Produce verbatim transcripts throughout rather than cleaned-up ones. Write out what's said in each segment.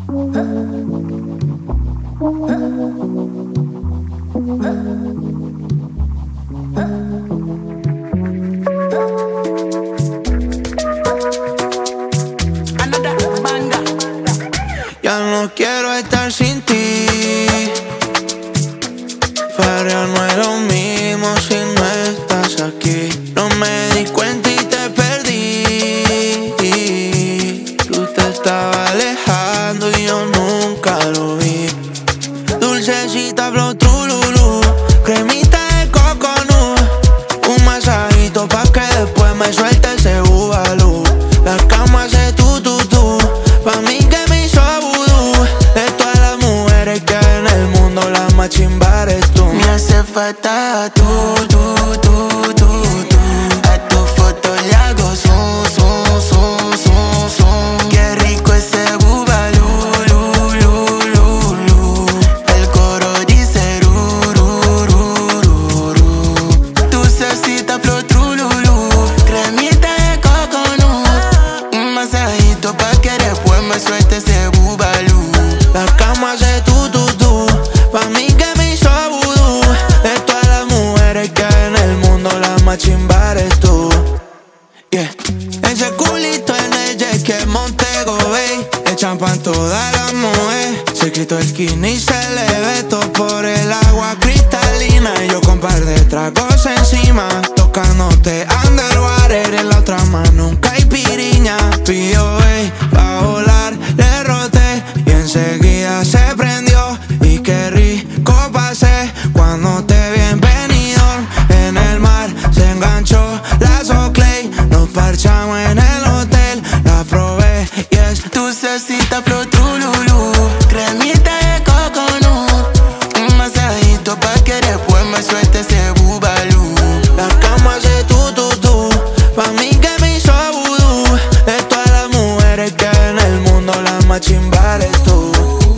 Ya no quiero estar sin ti. Farrear no es lo mismo si no estás aquí. No me di cuenta y te perdí. Tú te estabas alejando y yo nunca lo vi. Dulcecita flow trululú, cremita de coconut, un masajito pa' que después me suelte ese bubalú. La cama hace tu tu tu, pa' mí que me hizo vudú. De todas las mujeres que hay en el mundo, la más chimba eres tú. Me hace falta tú, tú, tú, tú, tú. A tu foto le hago zoom, zoom, zoom, zoom, zoom. Qué rico ese bubalú, lu, lu, lu, lu. El coro dice ru, ru, ru, ru, ru. Dulcecita flow trululú, cremita de coconut, un masajito pa' que después me suelte ese bubalú. La cama hace tu tu tu, pa' mí que me hizo vudú. De todas las mujeres que hay en el mundo, la más chimba eres tú. Yeah. Ese culito en el jet que es Montego Bay, le champan todas las mujeres. Se quitó el skinny y se le ve todo por el agua cristalina. Y yo con par de tragos encima, tocándote underwater. En la otra mano un caipiriña. Pidió ey, pa' volar, le roté y enseguida se prendió. Y qué rico pasé cuando te vi en Benidorm. En el mar se enganchó la Soclay, nos parchamos en el hotel. La probé y es Dulcecita flow trululú, cremita de coconut, un masajito pa' que después me suelte ese bubalú. la cama hace tu tu tu, pa' mí que me hizo vudú. De todas las mujeres que hay en el mundo, la más chimba eres tú.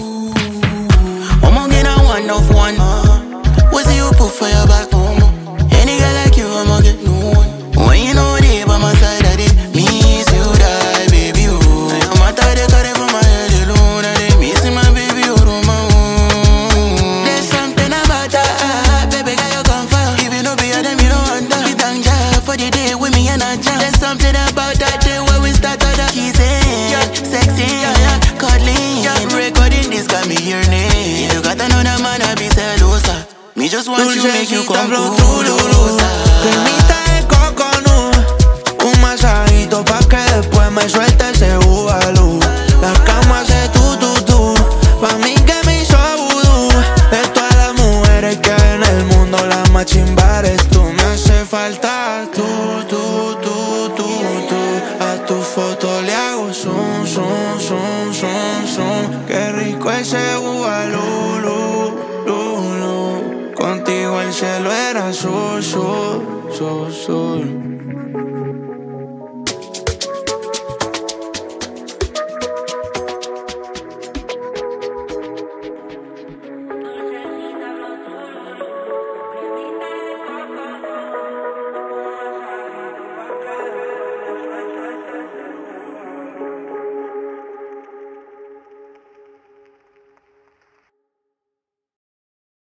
I'ma get a one of one. What's the you put for your back? Any girl like you, I'ma get no one. When you know they by my side, I did miss you, die, baby, oh. I'm out of the car from my head alone, I did miss my baby, oh, on my own. There's something about that, baby, girl, you come for. If you know be a them, you don't want that. You thank God for the day with me and I jam. There's something about that day when we start all the kissing, yeah, sexy, yeah, yeah, cuddling, yeah. Recording this got me yearning. You got another man, I be celosa. Me just want you, make you come flow cool, trululú, cremita de coconut, un masajito pa' que después me suelte ese bubalú. La cama hace tu tu tu, pa' mí que me hizo vudú. De todas las mujeres que hay en el mundo, la más chimba eres tú. Me hace falta tú, tú, tú, tú, tú. A tu foto le hago zoom, zoom, zoom, zoom, zoom. Qué rico ese